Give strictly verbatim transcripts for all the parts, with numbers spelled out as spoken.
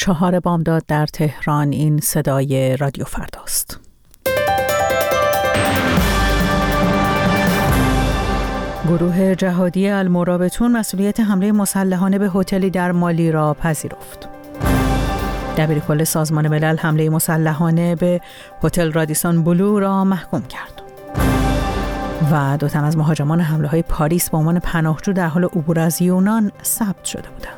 چهار بامداد در تهران. این صدای رادیو فرداست. گروه جهادی المرابطون مسئولیت حمله مسلحانه به هتلی در مالی را پذیرفت. دبیرکل سازمان ملل حمله مسلحانه به هتل رادیسون بلو را محکوم کرد. و دو تن از مهاجمان حمله‌های پاریس به عنوان پناهجو در حال عبور از یونان ثبت شده بودند.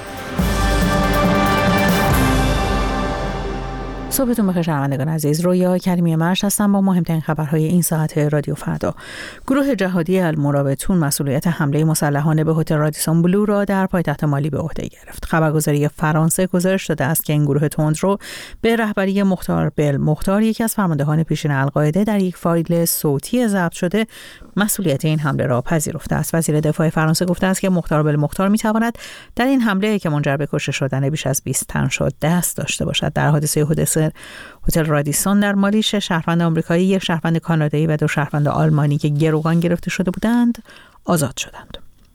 صبحتون بخیر شنوندگان عزیز. رویا کریمی مرش هستم با مهمترین خبرهای این ساعت رادیو فردا. گروه جهادی المرابطون مسئولیت حمله مسلحانه به هتل رادیسون بلو را در پایتخت مالی به عهده گرفت. خبرگزاری فرانسه گزارش داده است که این گروه تندرو به رهبری مختار بل مختار، یکی از فرماندهان پیشین القاعده، در یک فایل صوتی ضبط شده مسئولیت این حمله را پذیرفته است. وزیر دفاع فرانسه گفته است که مختار بل مختار می‌تواند در این حمله که منجر به کشته شدن بیش از بیست تن شد دست داشته باشد. در حادثه حادثه هتل رادیسون در مالی شش شهروند آمریکایی، یک شهروند کانادایی و دو شهروند آلمانی که گروگان گرفته شده بودند آزاد شدند.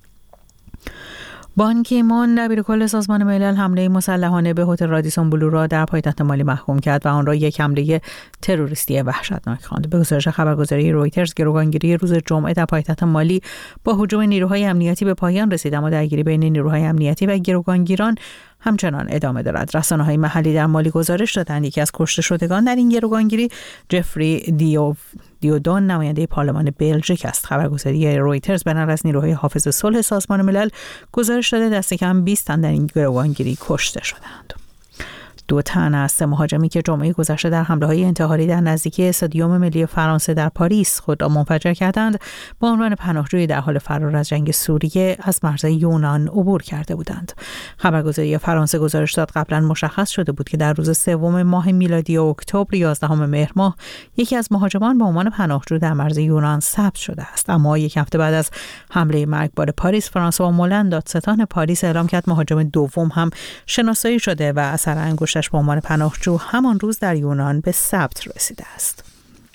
بان کی مون دبیرکل سازمان ملل حمله مسلحانه به هتل رادیسون بلو را در پایتخت مالی محکوم کرد و آن را یک حمله تروریستی وحشتناک خواند. به گزارش خبرگزاری رویترز، گروگانگیری روز جمعه در پایتخت مالی با هجوم نیروهای امنیتی به پایان رسید، اما درگیری بین نیروهای امنیتی و گروگانگیران همچنان ادامه دارد. رسانه‌های محلی در مالی گزارش دادند یکی از کشته شدگان در این گروگانگیری جفری دیو دیودون نماینده پارلمان بلژیک است. خبرگزاری رویترز بنابر از نیروهای حافظ صلح سازمان ملل گزارش داده دست کم بیست تن در این گروگانگیری کشته شدند. دو تن از سه مهاجمی که جمعه گذشته در حمله‌های انتحاری در نزدیکی استادیوم ملی فرانسه در پاریس خود را منفجر کردند، با عنوان پناهجوی در حال فرار از جنگ سوریه از مرز یونان عبور کرده بودند. خبرگزاری فرانسه گزارش داد قبلا مشخص شده بود که در روز سوم ماه میلادی اکتبر یازدهم مهر ماه یکی از مهاجمان با عنوان پناهجو در مرز یونان ثبت شده است. اما یک هفته بعد از حمله مرگبار پاریس، فرانسوا مولند دادستان پاریس اعلام کرد مهاجم دوم هم شناسایی شده و اثر انگشت به عنوان پناهجو همان روز در یونان به ثبت رسیده است.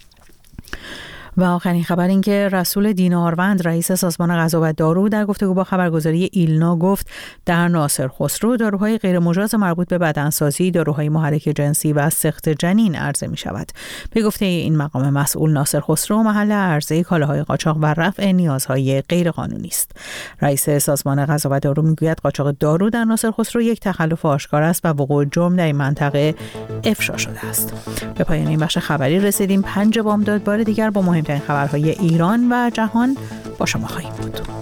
و آخرین خبر این که رسول دیناروند رئیس سازمان غذا و دارو در گفتگو با خبرگزاری ایلنا گفت در ناصر خسرو داروهای غیر مجاز مربوط به بدنسازی، داروهای محرک جنسی و سقط جنین عرضه می شود. به گفته این مقام مسئول، ناصر خسرو محل عرضه کالاهای قاچاق و رفع نیازهای غیر قانونی است. رئیس سازمان غذا و دارو میگوید قاچاق دارو در ناصر خسرو یک تخلف آشکار است و وقوع جرم در این منطقه افشا شده است. به پایان این بخش خبری رسیدیم. پنج بامداد بار دیگر با مهمترین خبرهای ایران و جهان با شما خواهیم بود.